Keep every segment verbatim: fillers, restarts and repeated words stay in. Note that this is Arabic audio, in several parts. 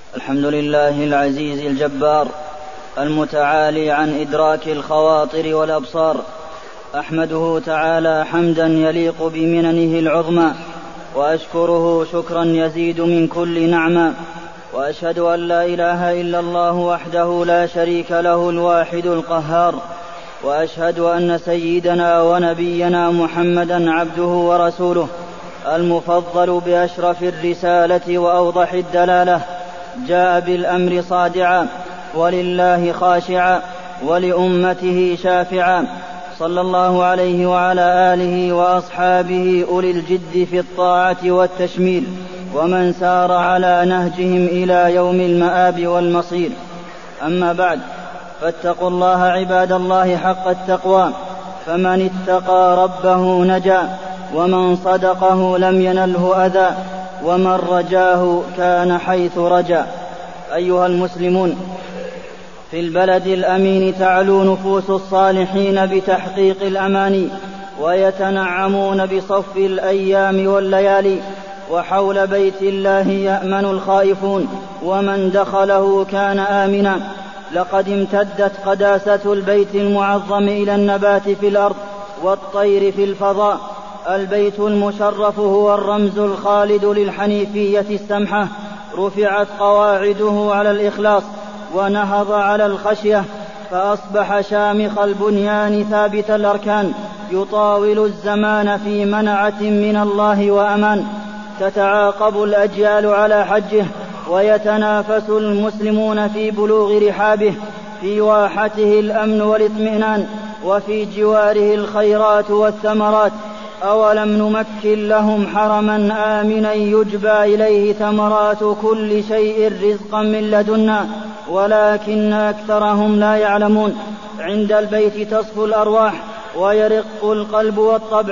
الحمد لله العزيز الجبار المتعالي عن إدراك الخواطر والأبصار، أحمده تعالى حمدا يليق بمننه العظمى، وأشكره شكرا يزيد من كل نعمة، وأشهد أن لا إله إلا الله وحده لا شريك له الواحد القهار، وأشهد أن سيدنا ونبينا محمدا عبده ورسوله المفضل بأشرف الرسالة وأوضح الدلالة، جاء بالأمر صادعا ولله خاشعا ولأمته شافعا، صلى الله عليه وعلى آله وأصحابه أولي الجد في الطاعة والتشميل، ومن سار على نهجهم إلى يوم المآب والمصير. أما بعد، فاتقوا الله عباد الله حق التقوى، فمن اتقى ربه نجا، ومن صدقه لم ينله أذى، ومن رجاه كان حيث رجا. أيها المسلمون، في البلد الأمين تعلو نفوس الصالحين بتحقيق الأماني، ويتنعمون بصف الأيام والليالي، وحول بيت الله يأمن الخائفون، ومن دخله كان آمنا. لقد امتدت قداسة البيت المعظم إلى النبات في الأرض والطير في الفضاء. البيت المشرف هو الرمز الخالد للحنيفية السمحة، رفعت قواعده على الإخلاص ونهض على الخشية، فأصبح شامخ البنيان ثابت الأركان، يطاول الزمان في منعة من الله وأمان. تتعاقب الأجيال على حجه، ويتنافس المسلمون في بلوغ رحابه، في واحته الأمن والاطمئنان، وفي جواره الخيرات والثمرات. أولم نمكن لهم حرما آمنا يجبى إليه ثمرات كل شيء رزقا من لدنا، ولكن أكثرهم لا يعلمون. عند البيت تصفو الأرواح ويرق القلب والطبع،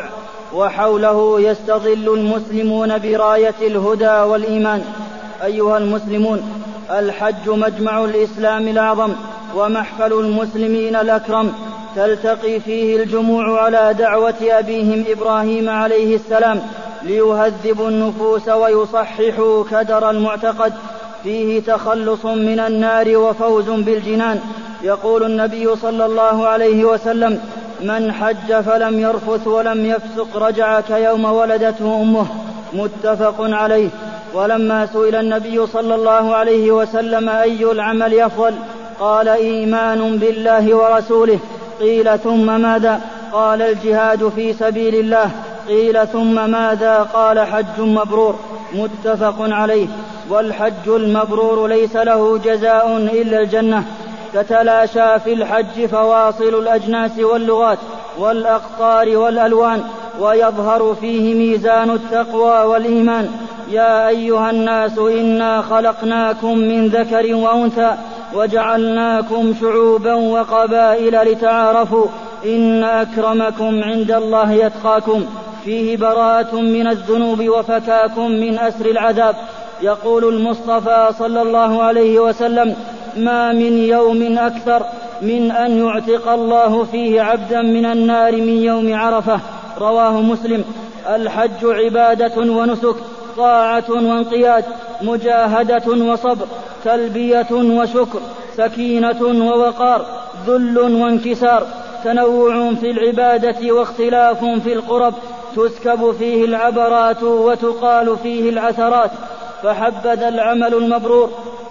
وحوله يستظل المسلمون براية الهدى والإيمان. أيها المسلمون، الحج مجمع الإسلام الأعظم ومحفل المسلمين الأكرم، تلتقي فيه الجموع على دعوة أبيهم إبراهيم عليه السلام ليهذبوا النفوس ويصححوا كدر المعتقد، فيه تخلص من النار وفوز بالجنان. يقول النبي صلى الله عليه وسلم: من حج فلم يرفث ولم يفسق رجع كيوم ولدته أمه، متفق عليه. ولما سئل النبي صلى الله عليه وسلم أي العمل أفضل، قال: إيمان بالله ورسوله. قيل: ثم ماذا؟ قال: الجهاد في سبيل الله. قيل: ثم ماذا؟ قال: حج مبرور، متفق عليه. والحج المبرور ليس له جزاء إلا الجنة. تتلاشى في الحج فواصل الأجناس واللغات والأقطار والألوان، ويظهر فيه ميزان التقوى والإيمان. يا أيها الناس إنا خلقناكم من ذكر وأنثى وجعلناكم شعوبا وقبائل لتعارفوا، إن أكرمكم عند الله يتقاكم. فيه براءة من الذنوب وفكاك من أسر العذاب. يقول المصطفى صلى الله عليه وسلم: ما من يوم أكثر من أن يعتق الله فيه عبدا من النار من يوم عرفة. رواه مسلم. الحج عبادة ونسك، طاعة وانقياد، مجاهدة وصبر، تلبية وشكر، سكينة ووقار، ذل وانكسار، تنوع في العبادة واختلاف في القرب، تسكب فيه العبرات وتقال فيه العثرات. فحبذا العمل المبرور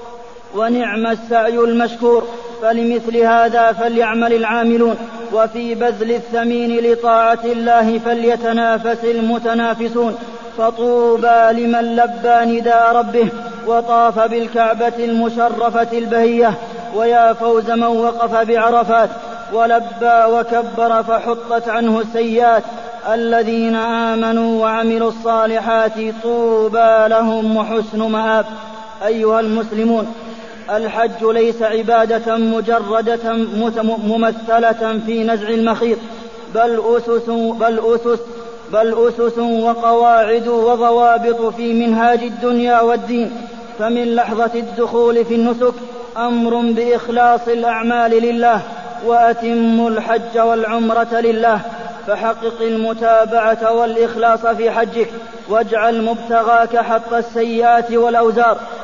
ونعم السعي المشكور، فلمثل هذا فليعمل العاملون، وفي بذل الثمين لطاعة الله فليتنافس المتنافسون. فطوبى لمن لبى نداء ربه وطاف بالكعبة المشرفة البهية، ويا فوز من وقف بعرفات ولبى وكبر فحطت عنه السيئات. الذين آمنوا وعملوا الصالحات طوبى لهم وحسن مآب. أيها المسلمون، الحج ليس عبادة مجردة ممثلة في نزع المخيط، بل أسس, بل أسس, بل أسس وقواعد وضوابط في منهاج الدنيا والدين. فمن لحظة الدخول في النسك أمر بإخلاص الأعمال لله، وأتم الحج والعمرة لله. فحقق المتابعة والإخلاص في حجك، واجعل مبتغاك حط السيئات والأوزار،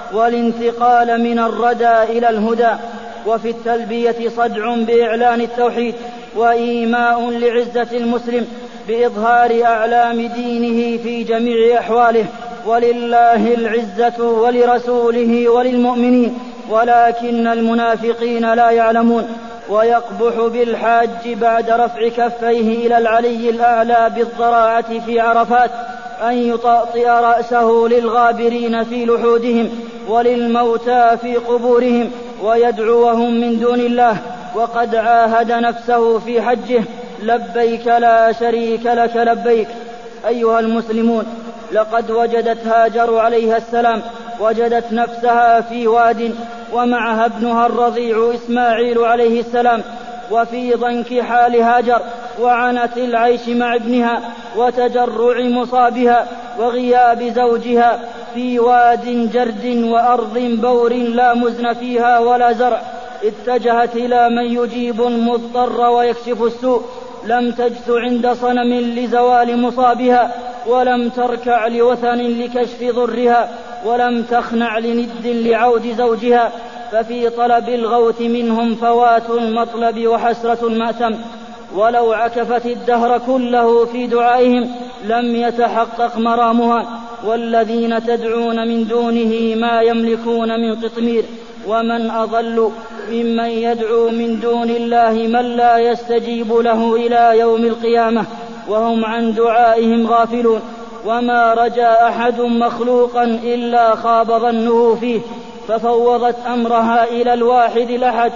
والانتقال من الردى إلى الهدى. وفي التلبية صدع بإعلان التوحيد، وإيماء لعزة المسلم بإظهار أعلام دينه في جميع أحواله. ولله العزة ولرسوله وللمؤمنين ولكن المنافقين لا يعلمون. ويقبح بالحاج بعد رفع كفيه إلى العلي الأعلى بالضراعة في عرفات أن يطأطئ رأسه للغابرين في لحودهم وللموتى في قبورهم ويدعوهم من دون الله، وقد عاهد نفسه في حجه: لبيك لا شريك لك لبيك. أيها المسلمون، لقد وجدت هاجر عليها السلام وجدت نفسها في واد ومعها ابنها الرضيع إسماعيل عليه السلام، وفي ضنك حال هاجر وعنت العيش مع ابنها وتجرع مصابها وغياب زوجها في واد جرد وأرض بور لا مزن فيها ولا زرع، اتجهت إلى من يجيب المضطر ويكشف السوء. لم تجث عند صنم لزوال مصابها، ولم تركع لوثن لكشف ضرها، ولم تخنع لند لعود زوجها. ففي طلب الغوث منهم فوات المطلب وحسرة المأتم. ولو عكفت الدهر كله في دعائهم لم يتحقق مرامها. والذين تدعون من دونه ما يملكون من قطمير. ومن أضل ممن يدعو من دون الله من لا يستجيب له إلى يوم القيامة وهم عن دعائهم غافلون. وما رجا أحد مخلوقا إلا خاب ظنه فيه، ففوضت أمرها إلى الواحد الأحد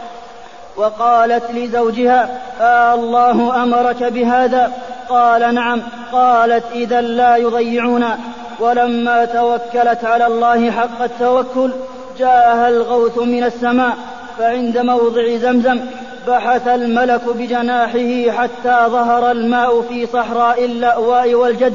وقالت لزوجها: آه الله أمرك بهذا؟ قال: نعم. قالت: إذا لا يضيعونا. ولما توكلت على الله حق التوكل جاءها الغوث من السماء، فعند موضع زمزم بحث الملك بجناحه حتى ظهر الماء في صحراء اللأواء والجد،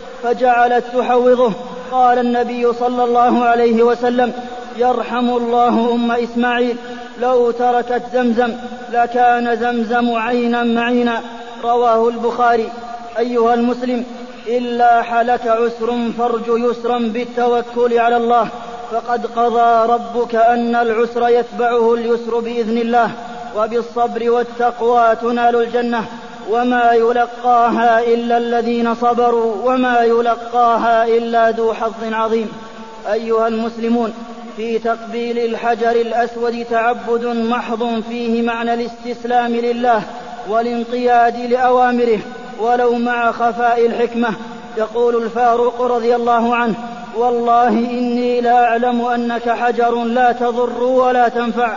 فجعلت تحوضه. قال النبي صلى الله عليه وسلم: يرحم الله أم إسماعيل، لو تركت زمزم لكان زمزم عينا معينا. رواه البخاري. أيها المسلم، إلا حلك عسر فرج يسرا بالتوكل على الله، فقد قضى ربك أن العسر يتبعه اليسر بإذن الله، وبالصبر والتقوى تنال الجنة، وما يلقاها إلا الذين صبروا وما يلقاها إلا ذو حظ عظيم. أيها المسلمون، في تقبيل الحجر الأسود تعبد محض فيه معنى الاستسلام لله والانقياد لأوامره ولو مع خفاء الحكمة. يقول الفاروق رضي الله عنه: والله إني لا أعلم أنك حجر لا تضر ولا تنفع،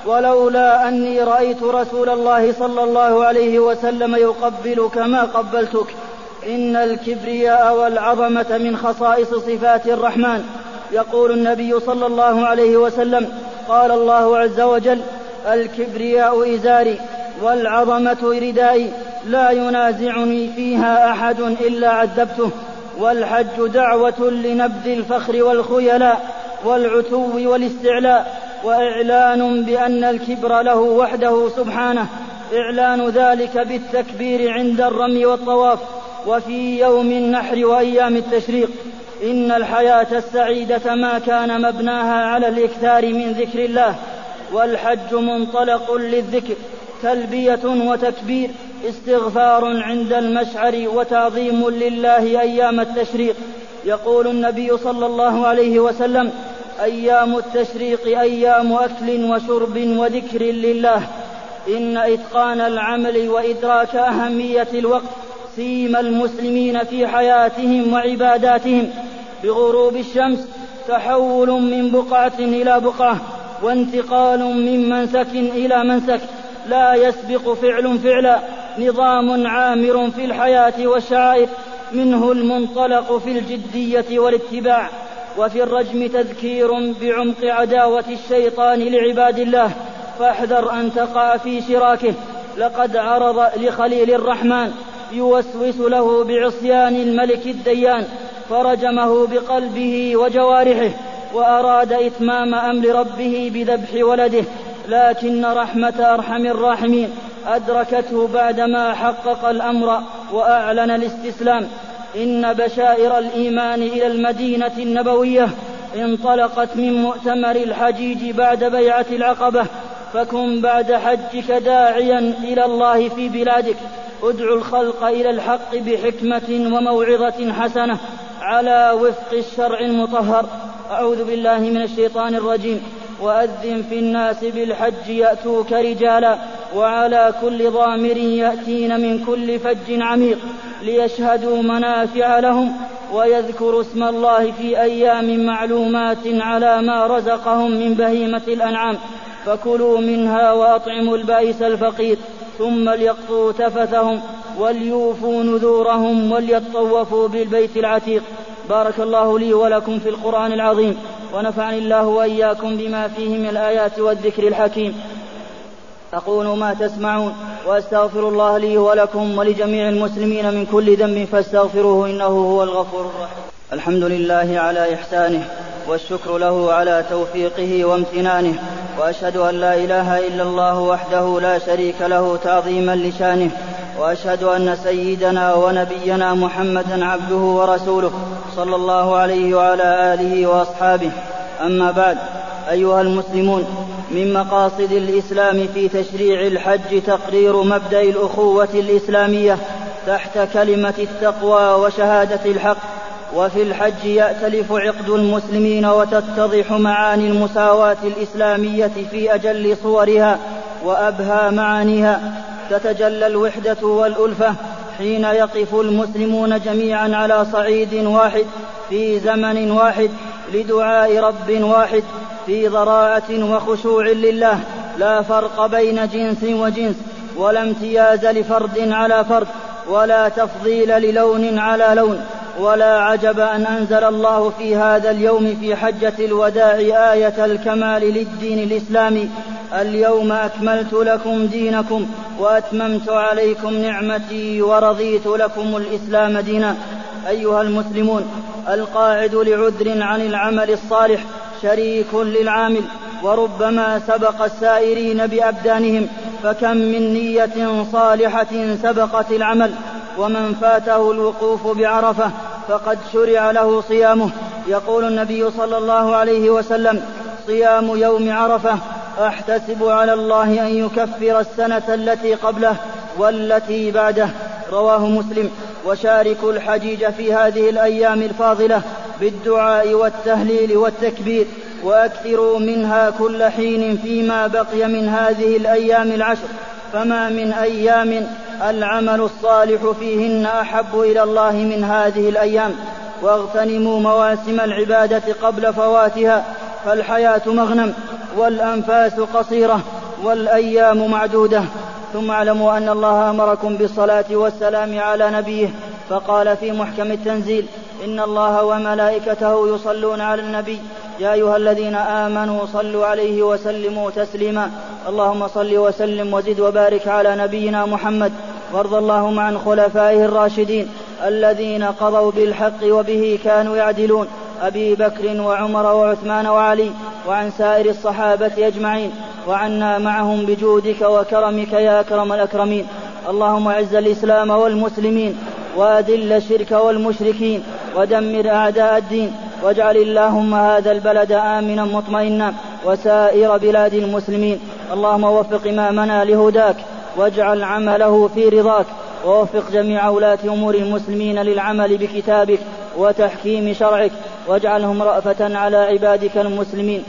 ولولا أني رأيت رسول الله صلى الله عليه وسلم يقبلك ما قبلتك. إن الكبرياء والعظمة من خصائص صفات الرحمن. يقول النبي صلى الله عليه وسلم: قال الله عز وجل: الكبرياء إزاري والعظمة ردائي، لا ينازعني فيها أحد إلا عذبته. والحج دعوة لنبذ الفخر والخيلاء والعتو والاستعلاء، وإعلان بأن الكبر له وحده سبحانه، إعلان ذلك بالتكبير عند الرمي والطواف وفي يوم النحر وأيام التشريق. إن الحياة السعيدة ما كان مبناها على الإكثار من ذكر الله، والحج منطلق للذكر، تلبية وتكبير، استغفار عند المشعر، وتعظيم لله أيام التشريق. يقول النبي صلى الله عليه وسلم: أيام التشريق أيام أكل وشرب وذكر لله. إن إتقان العمل وإدراك أهمية الوقت سيم المسلمين في حياتهم وعباداتهم. بغروب الشمس تحول من بقعة إلى بقعة، وانتقال من منسك إلى منسك، لا يسبق فعل فعلا، نظام عامر في الحياة والشعائر، منه المنطلق في الجدية والاتباع. وفي الرجم تذكير بعمق عداوة الشيطان لعباد الله، فاحذر أن تقع في شراكه. لقد عرض لخليل الرحمن يوسوس له بعصيان الملك الديان، فرجمه بقلبه وجوارحه، وأراد إتمام أمر ربه بذبح ولده، لكن رحمة أرحم الراحمين أدركته بعدما حقق الأمر وأعلن الاستسلام. إن بشائر الإيمان إلى المدينة النبوية انطلقت من مؤتمر الحجيج بعد بيعة العقبة، فكن بعد حجك داعيا إلى الله في بلادك، ادعو الخلق إلى الحق بحكمة وموعظة حسنة على وفق الشرع المطهر. أعوذ بالله من الشيطان الرجيم. وأذن في الناس بالحج يأتوك رجالا وعلى كل ضامر يأتين من كل فج عميق ليشهدوا منافع لهم ويذكروا اسم الله في أيام معلومات على ما رزقهم من بهيمة الأنعام، فكلوا منها وأطعموا البائس الفقير، ثم ليقضوا تفثهم وليوفوا نذورهم وليطوفوا بالبيت العتيق. بارك الله لي ولكم في القرآن العظيم، ونفعني الله وإياكم بما فيه من الآيات والذكر الحكيم. أقول ما تسمعون وأستغفر الله لي ولكم ولجميع المسلمين من كل ذنب فاستغفروه إنه هو الغفور الرحيم. الحمد لله على إحسانه، والشكر له على توفيقه وامتنانه، وأشهد أن لا إله إلا الله وحده لا شريك له تعظيما لشانه، وأشهد أن سيدنا ونبينا محمدا عبده ورسوله صلى الله عليه وعلى آله وأصحابه. أما بعد، أيها المسلمون، من مقاصد الإسلام في تشريع الحج تقرير مبدأ الأخوة الإسلامية تحت كلمة التقوى وشهادة الحق. وفي الحج يأتلف عقد المسلمين وتتضح معاني المساواة الإسلامية في أجل صورها وأبهى معانيها. تتجلى الوحدة والألفة حين يقف المسلمون جميعا على صعيد واحد في زمن واحد لدعاء رب واحد في ضراعة وخشوع لله، لا فرق بين جنس وجنس، ولا امتياز لفرد على فرد، ولا تفضيل للون على لون. ولا عجب أن أنزل الله في هذا اليوم في حجة الوداع آية الكمال للدين الإسلامي: اليوم أكملت لكم دينكم وأتممت عليكم نعمتي ورضيت لكم الإسلام دينا. أيها المسلمون، القاعد لعذر عن العمل الصالح شريك للعامل، وربما سبق السائرين بأبدانهم، فكم من نية صالحة سبقت العمل. ومن فاته الوقوف بعرفة فقد شرع له صيامه. يقول النبي صلى الله عليه وسلم: صيام يوم عرفة أحتسب على الله أن يكفر السنة التي قبله والتي بعده. رواه مسلم. وشاركوا الحجيج في هذه الأيام الفاضلة بالدعاء والتهليل والتكبير، وأكثروا منها كل حين فيما بقي من هذه الأيام العشر، فما من أيام العمل الصالح فيهن أحب إلى الله من هذه الأيام. واغتنموا مواسم العبادة قبل فواتها، فالحياة مغنم والأنفاس قصيرة والأيام معدودة. ثم اعلموا أن الله أمركم بالصلاة والسلام على نبيه، فقال في محكم التنزيل: إن الله وملائكته يصلون على النبي يا أيها الذين آمنوا صلوا عليه وسلموا تسليما. اللهم صل وسلم وزد وبارك على نبينا محمد. وارض اللهم عن خلفائه الراشدين الذين قضوا بالحق وبه كانوا يعدلون: أبي بكر وعمر وعثمان وعلي، وعن سائر الصحابة أجمعين، وعنا معهم بجودك وكرمك يا أكرم الأكرمين. اللهم أعز الإسلام والمسلمين، وأذل الشرك والمشركين، ودمر أعداء الدين، واجعل اللهم هذا البلد آمنا مطمئنا وسائر بلاد المسلمين. اللهم وفق إمامنا لهداك، واجعل عمله في رضاك، ووفق جميع ولاة أمور المسلمين للعمل بكتابك وتحكيم شرعك، واجعلهم رأفة على عبادك المسلمين.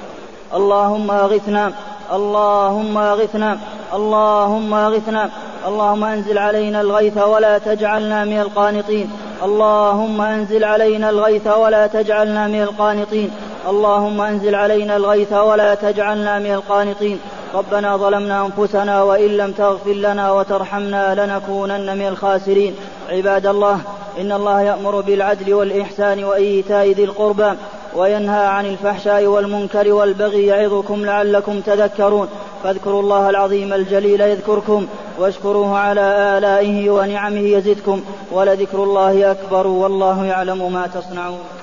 اللهم أغثنا اللهم أغثنا اللهم أغثنا اللهم أنزل علينا الغيث ولا تجعلنا من القانطين. اللهم أنزل علينا الغيث ولا تجعلنا من القانطين. اللهم أنزل علينا الغيث ولا تجعلنا من القانطين. ربنا ظلمنا أنفسنا وإن لم تغفر لنا وترحمنا لنكونن من الخاسرين. عباد الله، إن الله يأمر بالعدل والإحسان وإيتاء ذي القربى، وينهى عن الفحشاء والمنكر والبغي، يعظكم لعلكم تذكرون. فاذكروا الله العظيم الجليل يذكركم، واشكروه على آلائه ونعمه يزدكم، ولذكر الله أكبر، والله يعلم ما تصنعون.